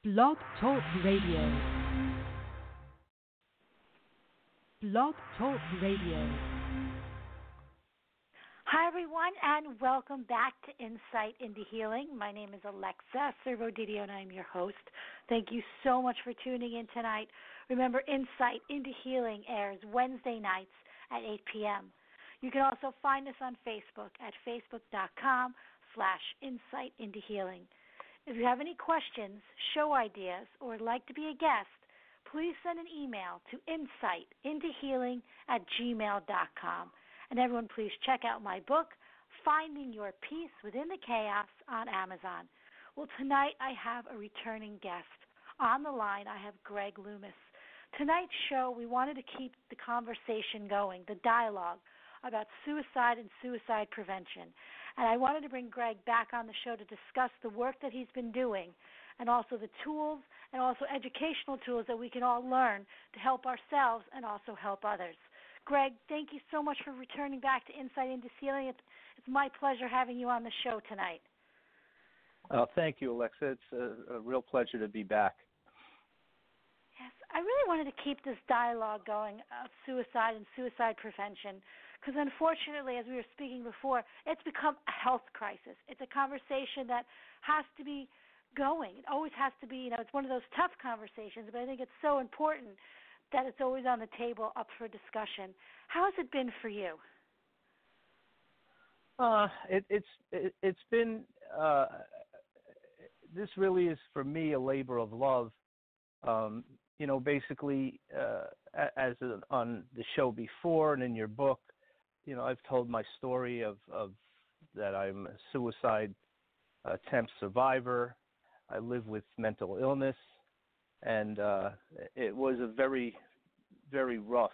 Blog Talk Radio. Blog Talk Radio. Hi, everyone, and welcome back to Insight into Healing. My name is Alexa Servodidio, and I'm your host. Thank you so much for tuning in tonight. Remember, Insight into Healing airs Wednesday nights at 8 p.m. You can also find us on Facebook at facebook.com/Insight into Healing. If you have any questions, show ideas, or would like to be a guest, please send an email to insightintohealing@gmail.com. And everyone, please check out my book, Finding Your Peace Within the Chaos, on Amazon. Well, tonight I have a returning guest. On the line, I have Greg Loomis. Tonight's show, we wanted to keep the conversation going, the dialogue about suicide and suicide prevention. And I wanted to bring Greg back on the show to discuss the work that he's been doing and also the tools and also educational tools that we can all learn to help ourselves and also help others. Greg, thank you so much for returning back to Insight into Healing. It's my pleasure having you on the show tonight. Thank you, Alexa. It's a real pleasure to be back. Yes, I really wanted to keep this dialogue going of suicide and suicide prevention because unfortunately, as we were speaking before, it's become a health crisis. It's a conversation that has to be going. It always has to be, it's one of those tough conversations, but I think it's so important that it's always on the table up for discussion. How has it been for you? It's been this really is for me a labor of love. Basically, as on the show before and in your book, I've told my story of that I'm a suicide attempt survivor. I live with mental illness. And it was a very, very rough,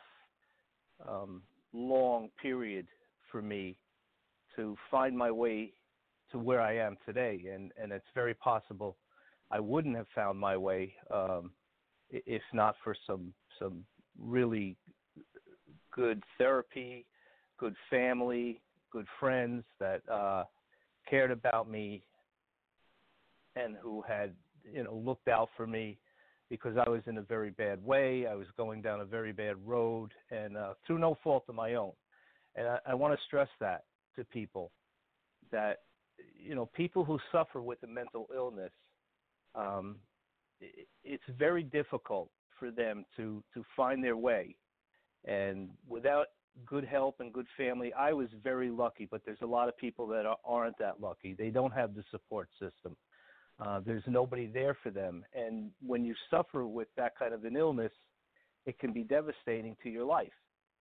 long period for me to find my way to where I am today. And it's very possible I wouldn't have found my way if not for some really good therapy, good family, good friends that cared about me and who had, looked out for me. Because I was in a very bad way. I was going down a very bad road, and through no fault of my own. And I want to stress that to people, that, people who suffer with a mental illness, it's very difficult for them to find their way. And without good help and good family, I was very lucky, but there's a lot of people that aren't that lucky. They don't have the support system. There's nobody there for them. And when you suffer with that kind of an illness, it can be devastating to your life.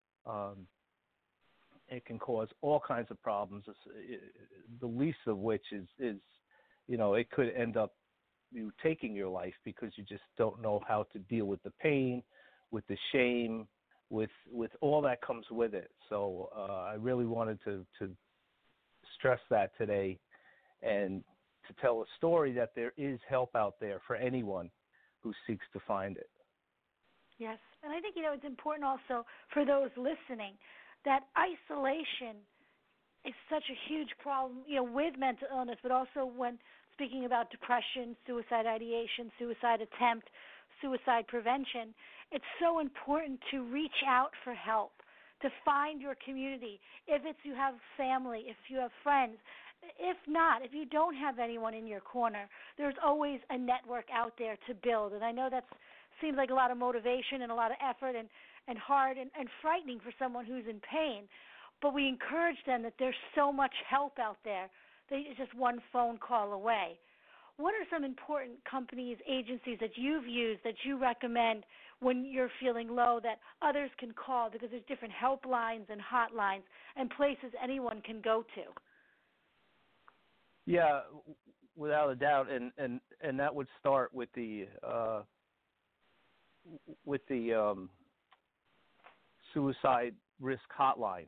It can cause all kinds of problems, the least of which is it could end up you taking your life because you just don't know how to deal with the pain, with the shame, with all that comes with it. So I really wanted to stress that today and to tell a story that there is help out there for anyone who seeks to find it. Yes, and I think, it's important also for those listening that isolation is such a huge problem, with mental illness, but also when speaking about depression, suicide ideation, suicide attempt, suicide prevention, it's so important to reach out for help, to find your community. If it's you have family, if you have friends, if not, if you don't have anyone in your corner, there's always a network out there to build. And I know that seems like a lot of motivation and a lot of effort and hard and frightening for someone who's in pain. But we encourage them that there's so much help out there. It's just one phone call away. What are some important companies, agencies that you've used that you recommend when you're feeling low that others can call? Because there's different helplines and hotlines and places anyone can go to. Yeah, without a doubt, and that would start with the suicide risk hotline.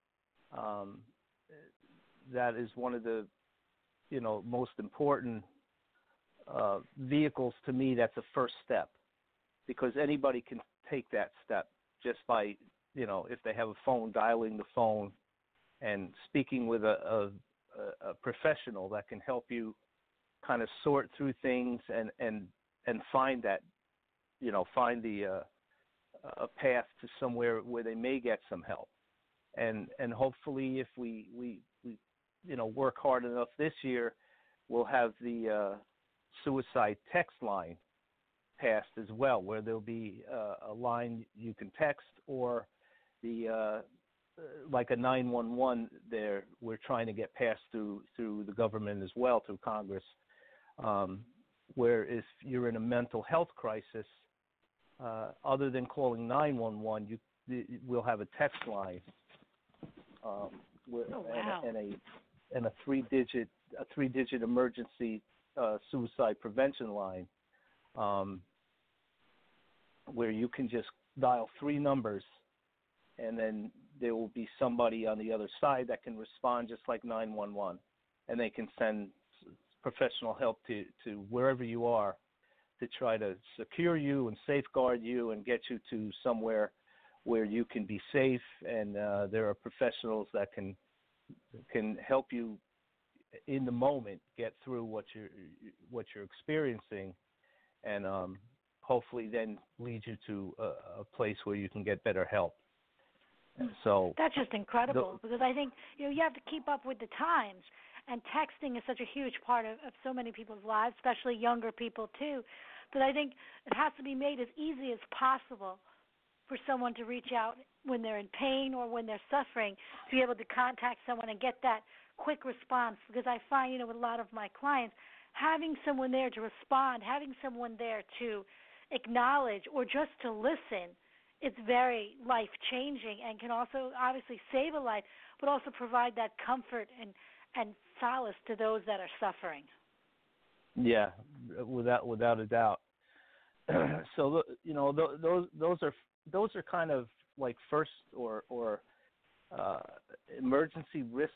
That is one of the most important vehicles to me. That's a first step, because anybody can take that step just by if they have a phone, dialing the phone and speaking with a professional that can help you kind of sort through things and and find that, find the a path to somewhere where they may get some help. And hopefully, if we work hard enough this year, we'll have the suicide text line passed as well, where there'll be a line you can text, or the like a 911 there we're trying to get passed through the government as well, through Congress, where if you're in a mental health crisis, other than calling 911, we'll have a text line, and a three-digit emergency suicide prevention line, where you can just dial 3 numbers, and then there will be somebody on the other side that can respond just like 911, and they can send professional help to wherever you are, to try to secure you and safeguard you and get you to somewhere where you can be safe, and there are professionals that can help you in the moment get through what you're experiencing, and hopefully then lead you to a place where you can get better help. So that's just incredible, because I think you have to keep up with the times, and texting is such a huge part of so many people's lives, especially younger people too, that I think it has to be made as easy as possible for someone to reach out when they're in pain or when they're suffering, to be able to contact someone and get that quick response. Because I find, with a lot of my clients, having someone there to respond, having someone there to acknowledge or just to listen, it's very life-changing, and can also obviously save a life, but also provide that comfort and solace to those that are suffering. Yeah, without a doubt. So those are kind of like first or emergency risk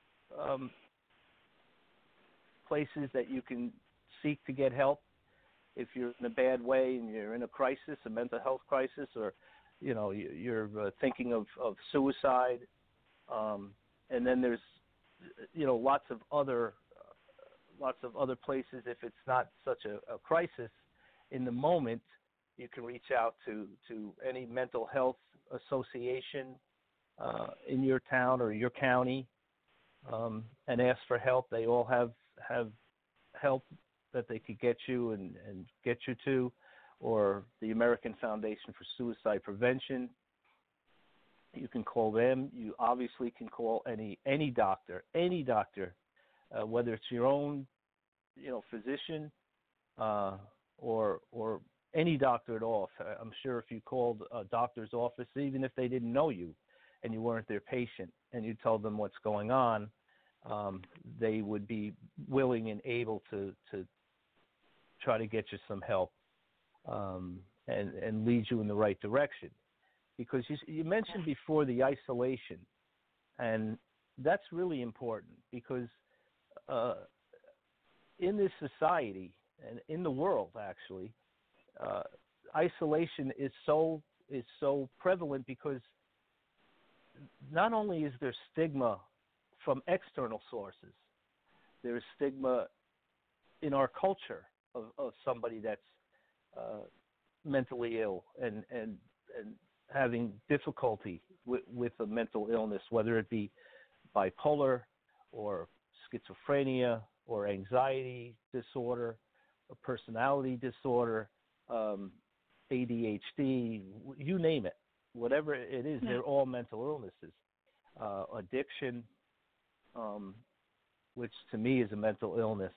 places that you can seek to get help if you're in a bad way and you're in a crisis, a mental health crisis, or you're thinking of suicide. And then there's lots of other places. If it's not such a crisis in the moment, you can reach out to any mental health association in your town or your county, and ask for help. They all have help that they could get you and get you to, or the American Foundation for Suicide Prevention. You can call them. You obviously can call any doctor, whether it's your own, physician, or any doctor at all. I'm sure if you called a doctor's office, even if they didn't know you and you weren't their patient, and you told them what's going on, they would be willing and able to try to get you some help, and lead you in the right direction. Because you mentioned before the isolation, and that's really important, because in this society and in the world, actually, isolation is so prevalent, because not only is there stigma from external sources, there's stigma in our culture of somebody that's mentally ill and having difficulty with a mental illness, whether it be bipolar or schizophrenia or anxiety disorder or personality disorder, ADHD, you name it. Whatever it is, they're all mental illnesses. Addiction, which to me is a mental illness.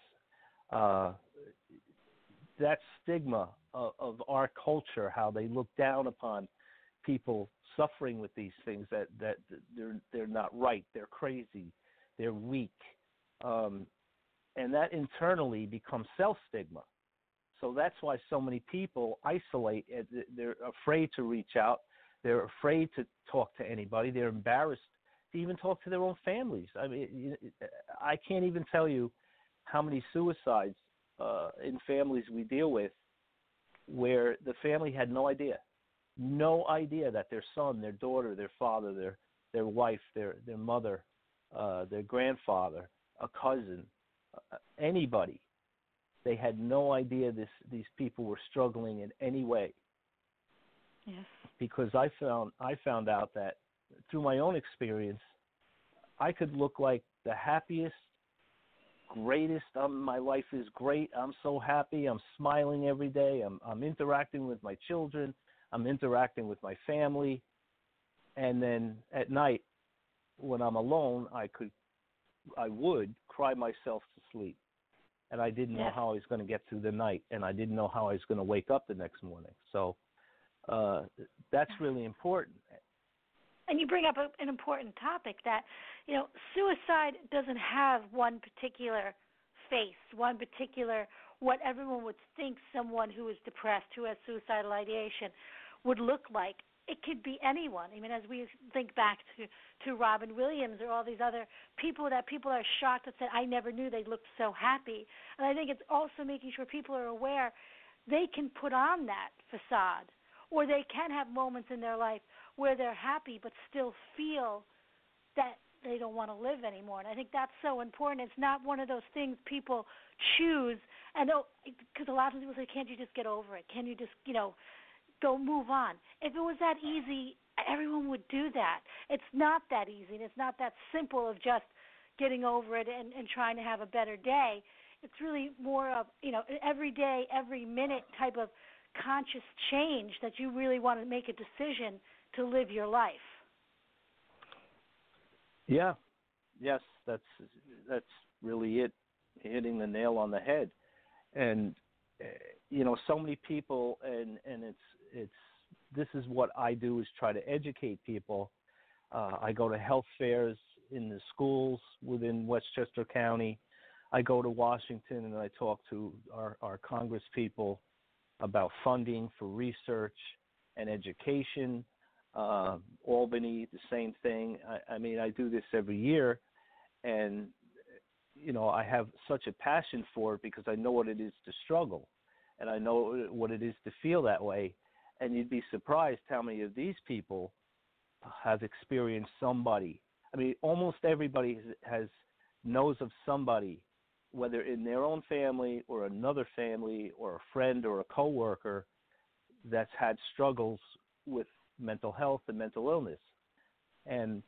That stigma of our culture, how they look down upon people suffering with these things, that they're not right, they're crazy, they're weak, and that internally becomes self-stigma. So that's why so many people isolate. They're afraid to reach out. They're afraid to talk to anybody. They're embarrassed to even talk to their own families. I mean, I can't even tell you how many suicides in families we deal with where the family had no idea that their son, their daughter, their father, their wife, their mother, their grandfather, a cousin, anybody they had no idea these people were struggling in any way. Yes. Because I found out that through my own experience, I could look like the happiest, greatest. My life is great. I'm so happy. I'm smiling every day. I'm interacting with my children. I'm interacting with my family. And then at night, when I'm alone, I would cry myself to sleep. And I didn't know how I was going to get through the night, and I didn't know how I was going to wake up the next morning. So that's really important. And you bring up an important topic that, suicide doesn't have one particular face, one particular what everyone would think someone who is depressed, who has suicidal ideation, would look like. It could be anyone. I mean, as we think back to Robin Williams or all these other people that people are shocked that said, I never knew they looked so happy. And I think it's also making sure people are aware they can put on that facade, or they can have moments in their life where they're happy but still feel that they don't want to live anymore. And I think that's so important. It's not one of those things people choose, and because a lot of people say, can't you just get over it? Can you just, go move on? If it was that easy, everyone would do that. It's not that easy, and it's not that simple of just getting over it and trying to have a better day. It's really more of, every day, every minute type of conscious change that you really want to make a decision to live your life. Yeah. Yes, that's really it, hitting the nail on the head. And so many people, and it's this is what I do, is try to educate people. I go to health fairs in the schools within Westchester County. I go to Washington and I talk to our Congress people about funding for research and education. Albany, the same thing. I mean, I do this every year, and I have such a passion for it because I know what it is to struggle, and I know what it is to feel that way. And you'd be surprised how many of these people have experienced somebody. I mean, almost everybody knows of somebody, whether in their own family or another family or a friend or a coworker, that's had struggles with mental health and mental illness. And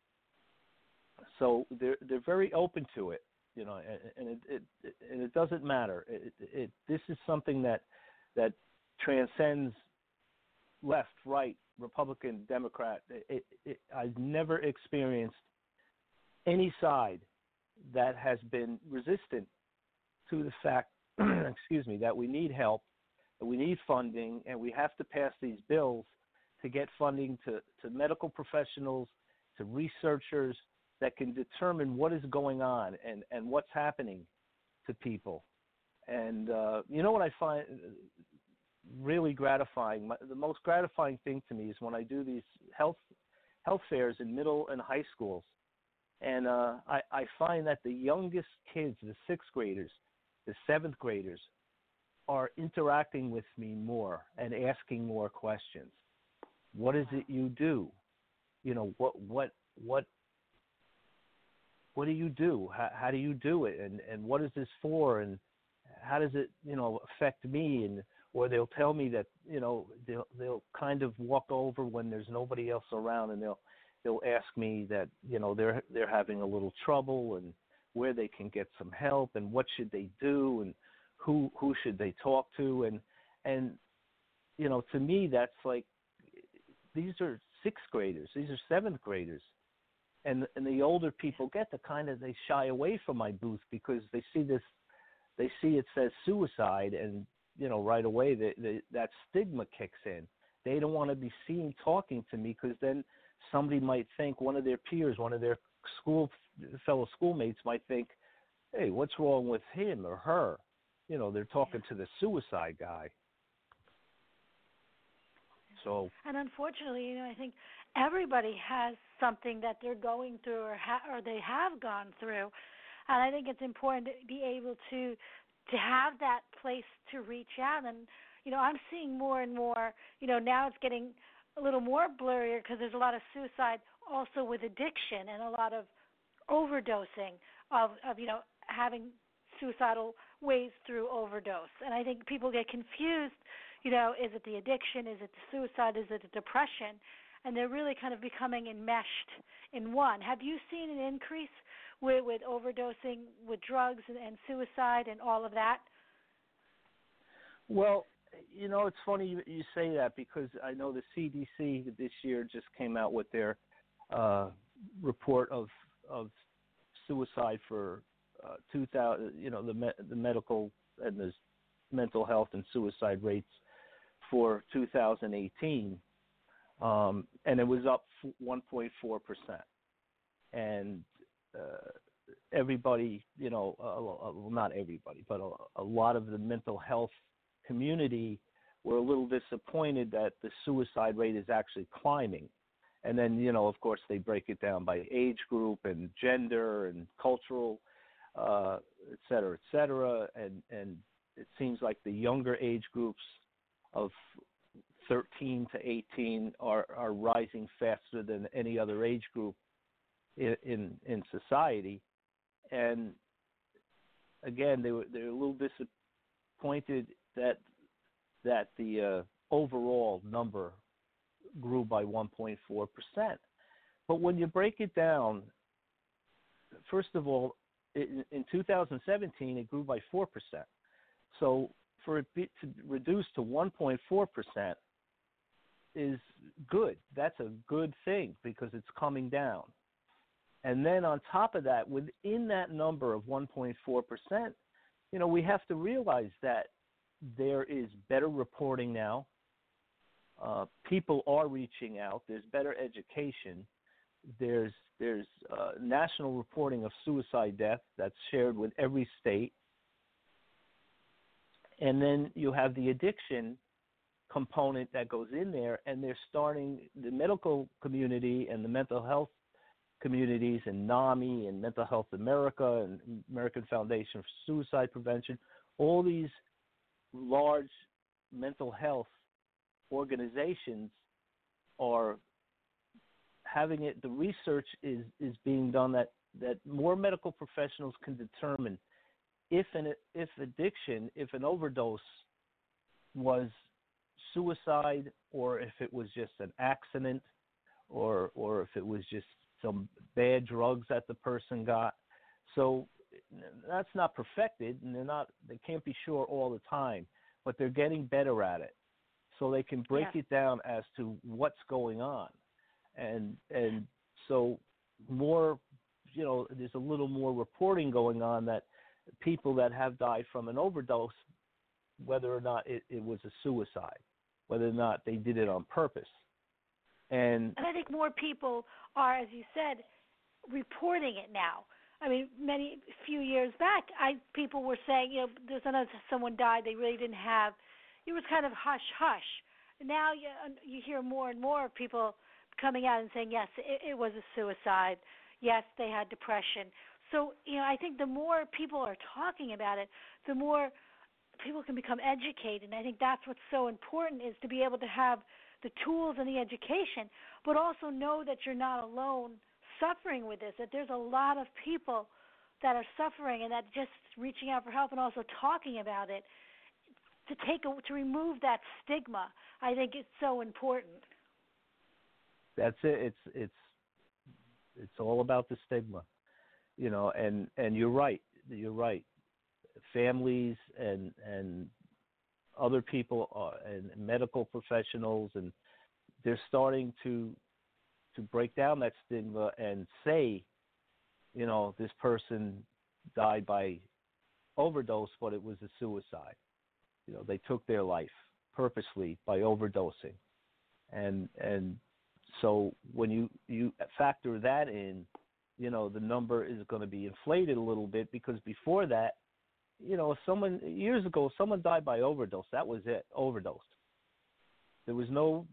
so they're very open to it, and it doesn't matter. This is something that transcends left, right, Republican, Democrat. I've never experienced any side that has been resistant to the fact, that we need help, that we need funding, and we have to pass these bills to get funding to medical professionals, to researchers that can determine what is going on and what's happening to people. And what I find really gratifying, the most gratifying thing to me is when I do these health fairs in middle and high schools. And I find that the youngest kids, the 6th graders, the 7th graders, are interacting with me more and asking more questions. What is it you do? What do you do? How do you do it? And what is this for? And how does it, affect me? And or they'll tell me that, they'll kind of walk over when there's nobody else around, and they'll ask me that, they're having a little trouble and where they can get some help and what should they do and who should they talk to, and to me that's like, these are 6th graders, these are 7th graders, and the older people they shy away from my booth because they see it says suicide, and right away that stigma kicks in. They don't want to be seen talking to me because then somebody might think, one of their peers, one of their fellow schoolmates might think, hey, what's wrong with him or her? They're talking to the suicide guy. So. And unfortunately, I think everybody has something that they're going through or they have gone through, and I think it's important to be able to have that place to reach out. And I'm seeing more and more. Now it's getting a little more blurrier because there's a lot of suicide also with addiction and a lot of overdosing of having suicidal ways through overdose. And I think people get confused, is it the addiction, is it the suicide, is it the depression? And they're really kind of becoming enmeshed in one. Have you seen an increase with overdosing with drugs and suicide and all of that? Well, it's funny you say that, because I know the CDC this year just came out with their report of suicide for 2000. The medical and the mental health and suicide rates for 2018, and it was up 1.4%. And everybody, not everybody, but a lot of the mental health community were a little disappointed that the suicide rate is actually climbing. And then, of course, they break it down by age group and gender and cultural, et cetera, and it seems like the younger age groups of 13 to 18 are rising faster than any other age group in society. And again, they were a little disappointed that the overall number grew by 1.4%. But when you break it down, first of all, in 2017 it grew by 4%. So for it to reduce to 1.4% is good. That's a good thing, because it's coming down. And then on top of that, within that number of 1.4%, we have to realize that there is better reporting now. People are reaching out. There's better education. There's national reporting of suicide death that's shared with every state. And then you have the addiction component that goes in there, and they're starting, the medical community and the mental health communities and NAMI and Mental Health America and American Foundation for Suicide Prevention, all these large mental health organizations are having it. The research is being done that more medical professionals can determine if addiction, if an overdose was suicide, or if it was just an accident, or if it was just some bad drugs that the person got. So that's not perfected, and they can't be sure all the time, but they're getting better at it. So they can break it down as to what's going on. And so more, there's a little more reporting going on that people that have died from an overdose, whether or not it was a suicide, whether or not they did it on purpose. And I think more people are, as you said, reporting it now. I mean, few years back, people were saying, there's someone died, they really didn't have. It was kind of hush hush. Now you hear more and more people coming out and saying, yes, it was a suicide. Yes, they had depression. So I think the more people are talking about it, the more people can become educated. And I think that's what's so important, is to be able to have the tools and the education, but also know that you're not alone suffering with this, that there's a lot of people that are suffering, and that just reaching out for help and also talking about it to remove that stigma, I think is so important. That's it. It's all about the stigma, and you're right. You're right. Families and other people and medical professionals, and they're starting to break down that stigma and say, this person died by overdose, but it was a suicide. They took their life purposely by overdosing, and so when you factor that in, the number is going to be inflated a little bit, because before that, years ago, someone died by overdose. That was it, overdosed. There was no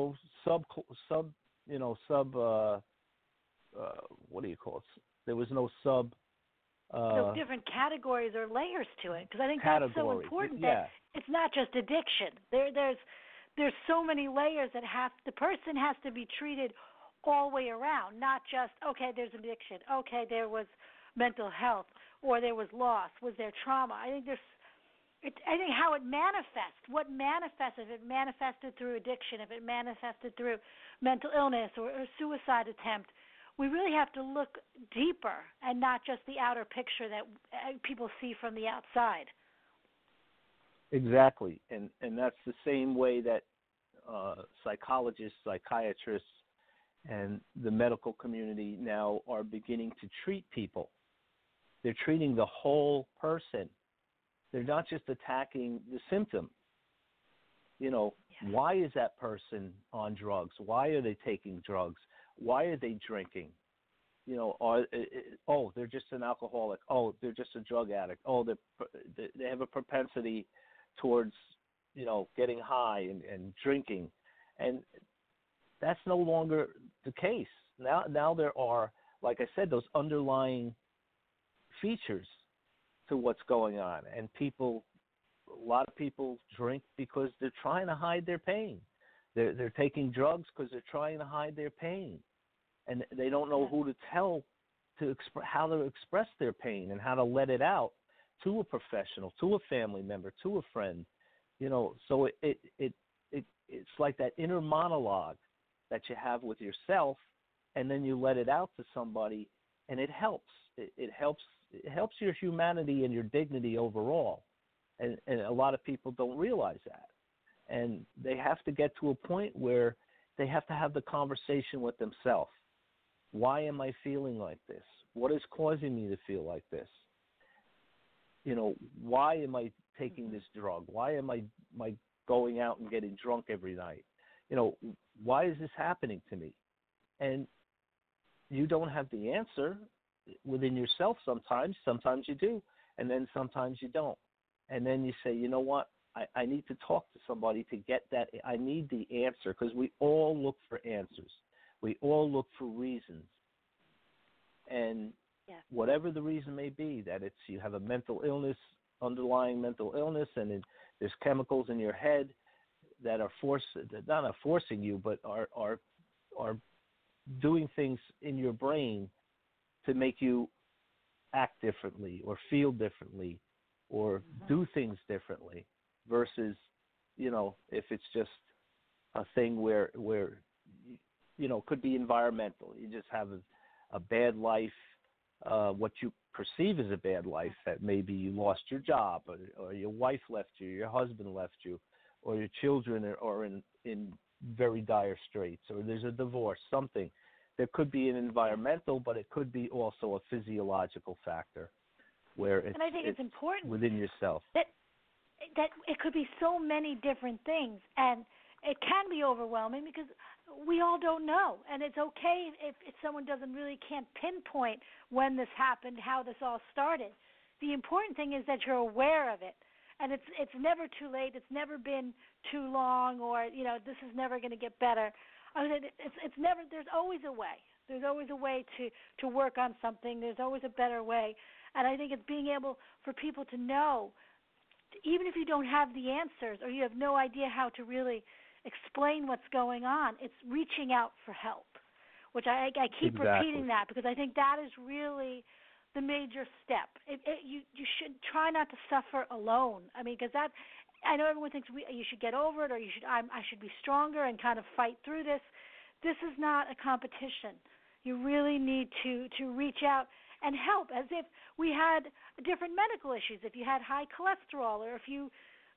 what do you call it? There was no so different categories or layers to it, because I think that's so important. That it's not just addiction. There's so many layers that the person has to be treated all the way around, not just, okay, there's addiction, okay, there was mental health, or there was loss, was there trauma. I think I think how it manifests, what manifests, if it manifested through addiction, if it manifested through mental illness or suicide attempt, we really have to look deeper and not just the outer picture that people see from the outside. Exactly, and that's the same way that psychologists, psychiatrists, and the medical community now are beginning to treat people. They're treating the whole person. They're not just attacking the symptom. Why is that person on drugs? Why are they taking drugs? Why are they drinking? They're just an alcoholic. Oh, they're just a drug addict. Oh, they have a propensity towards, getting high and drinking. And that's no longer the case. Now there are, like I said, those underlying features to what's going on. And a lot of people drink because they're trying to hide their pain. They're taking drugs because they're trying to hide their pain. And they don't know who to tell how to express their pain and how to let it out to a professional, to a family member, to a friend. So it's like that inner monologue that you have with yourself, and then you let it out to somebody, and it helps. It helps your humanity and your dignity overall. And a lot of people don't realize that. And they have to get to a point where they have to have the conversation with themselves. Why am I feeling like this? What is causing me to feel like this? Why am I taking this drug? Why am I going out and getting drunk every night? Why is this happening to me? And you don't have the answer within yourself sometimes. Sometimes you do, and then sometimes you don't. And then you say, you know what? I need to talk to somebody to get that. I need the answer, because we all look for answers. We all look for reasons. And whatever the reason may be, that it's you have a mental illness, underlying mental illness, and there's chemicals in your head that are not forcing you, but are doing things in your brain to make you act differently or feel differently or do things differently, versus, if it's just a thing where could be environmental. You just have a bad life, what you perceive as a bad life, that maybe you lost your job, or your wife left you, your husband left you, or your children are in very dire straits, or there's a divorce, something. There could be an environmental, but it could be also a physiological factor where and I think it's important within yourself. That it could be so many different things, and it can be overwhelming because we all don't know. And it's okay if someone can't pinpoint when this happened, how this all started. The important thing is that you're aware of it. And it's never too late. It's never been too long, or this is never going to get better. It's never. There's always a way. There's always a way to work on something. There's always a better way. And I think it's being able for people to know, even if you don't have the answers or you have no idea how to really explain what's going on, it's reaching out for help, which I keep repeating that, because I think that is really the major step. You should try not to suffer alone. I mean, because I know everyone thinks you should get over it, or I should be stronger and kind of fight through this. This is not a competition. You really need to reach out and help, as if we had different medical issues. If you had high cholesterol, or if you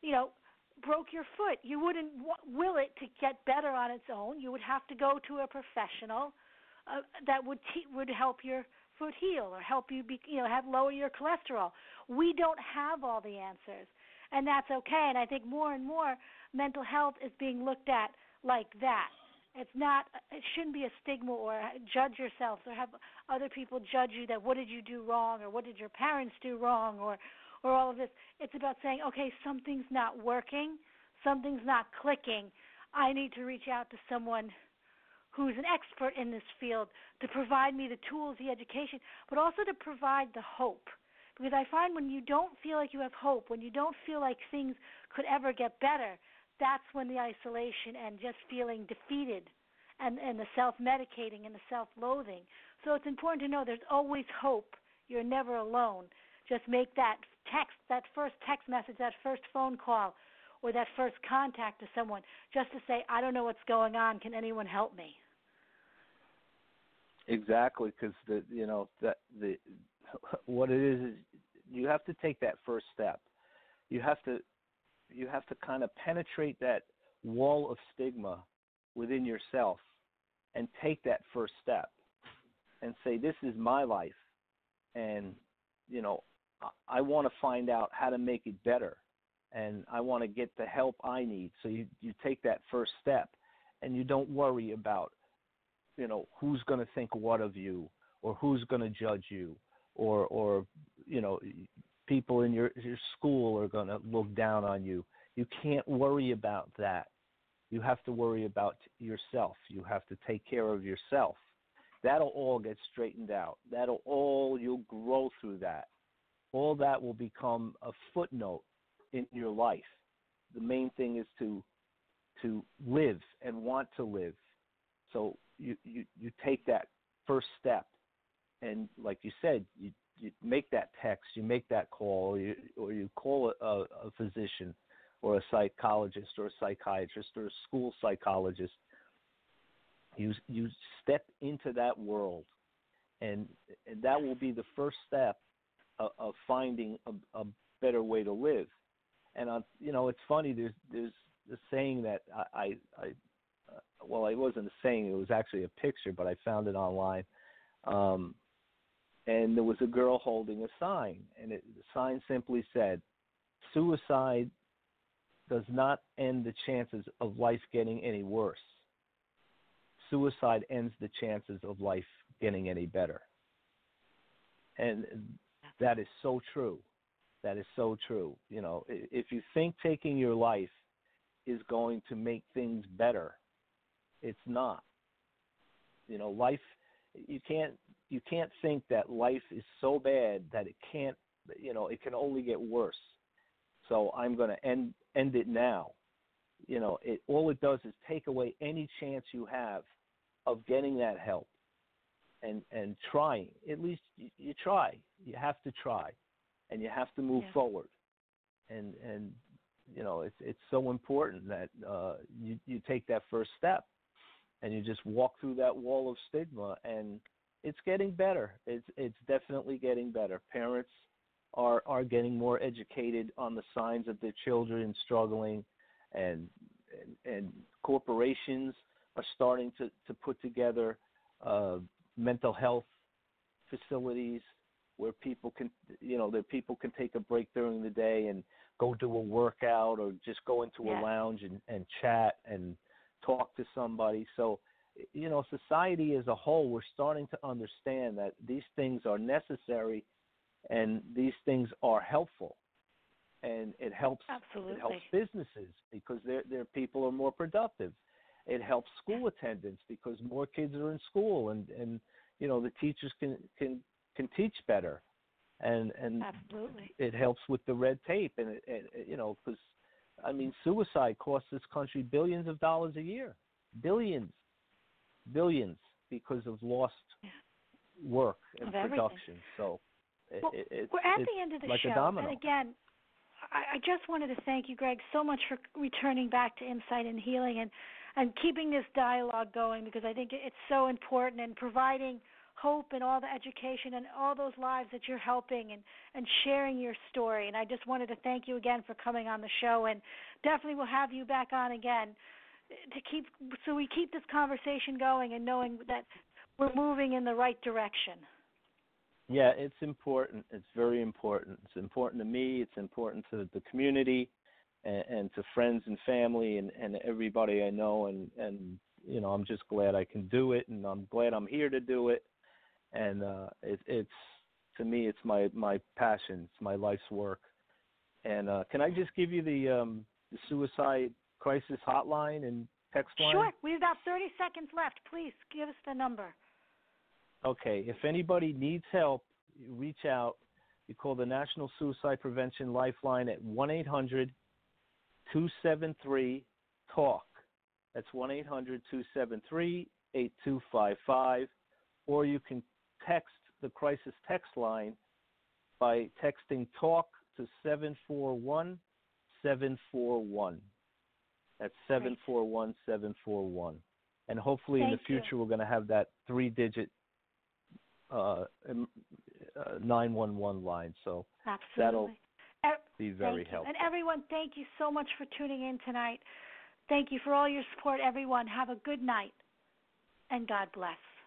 broke your foot, you wouldn't will it to get better on its own. You would have to go to a professional that would help your foot heal, or help you lower your cholesterol. We don't have all the answers, and that's okay. And I think more and more mental health is being looked at like that. It shouldn't be a stigma, or judge yourself, or have other people judge you that what did you do wrong, or what did your parents do wrong, or all of this. It's about saying, okay, something's not working, something's not clicking. I need to reach out to someone who's an expert in this field to provide me the tools, the education, but also to provide the hope. Because I find when you don't feel like you have hope, when you don't feel like things could ever get better, that's when the isolation and just feeling defeated and the self-medicating and the self-loathing. So it's important to know there's always hope You're never alone. Just make that first text message, that first phone call, or that first contact to someone, just to say, I don't know what's going on. Can anyone help me? Exactly, because what it is you have to take that first step. You have to kind of penetrate that wall of stigma within yourself and take that first step and say, this is my life, and I want to find out how to make it better, and I want to get the help I need. So you take that first step, and you don't worry about who's going to think what of you, or who's going to judge you, or people in your school are going to look down on you. You can't worry about that. You have to worry about yourself. You have to take care of yourself. That'll all get straightened out. You'll grow through that. All that will become a footnote in your life. The main thing is to live and want to live. So you take that first step, and like you said, you make that text, you make that call, or you call a physician or a psychologist or a psychiatrist or a school psychologist. You step into that world, and that will be the first step of finding a better way to live. And it's funny. There's a saying that I it wasn't a saying. It was actually a picture, but I found it online. And there was a girl holding a sign, and the sign simply said, "Suicide does not end the chances of life getting any worse. Suicide ends the chances of life getting any better." And that is so true. That is so true. If you think taking your life is going to make things better, it's not. Life, you can't think that life is so bad that it can't, it can only get worse. So I'm going to end it now. All it does is take away any chance you have of getting that help and trying. At least you try. You have to try, and you have to move forward. And it's so important that you take that first step, and you just walk through that wall of stigma, and it's getting better. It's definitely getting better. Parents are getting more educated on the signs of their children struggling, and corporations are starting to put together mental health facilities where people can take a break during the day and go do a workout, or just go into a lounge and chat and talk to somebody. So, society as a whole, we're starting to understand that these things are necessary and these things are helpful. And it helps. Absolutely. It helps businesses because their people are more productive. It helps school attendance because more kids are in school, and the teachers can teach better, and absolutely. It helps with the red tape, and because suicide costs this country billions of dollars a year, billions, because of lost work and production. So we're at the end of the like show, a domino. and again, I just wanted to thank you, Greg, so much for returning back to Insight and Healing and keeping this dialogue going, because I think it's so important, and providing hope and all the education and all those lives that you're helping and sharing your story. And I just wanted to thank you again for coming on the show, and definitely we'll have you back on again so we keep this conversation going and knowing that we're moving in the right direction. Yeah, it's important. It's very important. It's important to me. It's important to the community and to friends and family and everybody I know. And I'm just glad I can do it, and I'm glad I'm here to do it. And it's to me, it's my passion. It's my life's work. And can I just give you the suicide crisis hotline and text line? Sure. We have about 30 seconds left. Please give us the number. Okay. If anybody needs help, you reach out. You call the National Suicide Prevention Lifeline at 1-800-273-TALK. That's 1-800-273-8255. Or you can text the crisis text line by texting TALK to 741-741. That's 741-741. And hopefully in the future we're going to have that 3-digit 911 line. So that'll be very helpful. And everyone, thank you so much for tuning in tonight. Thank you for all your support, everyone. Have a good night, and God bless.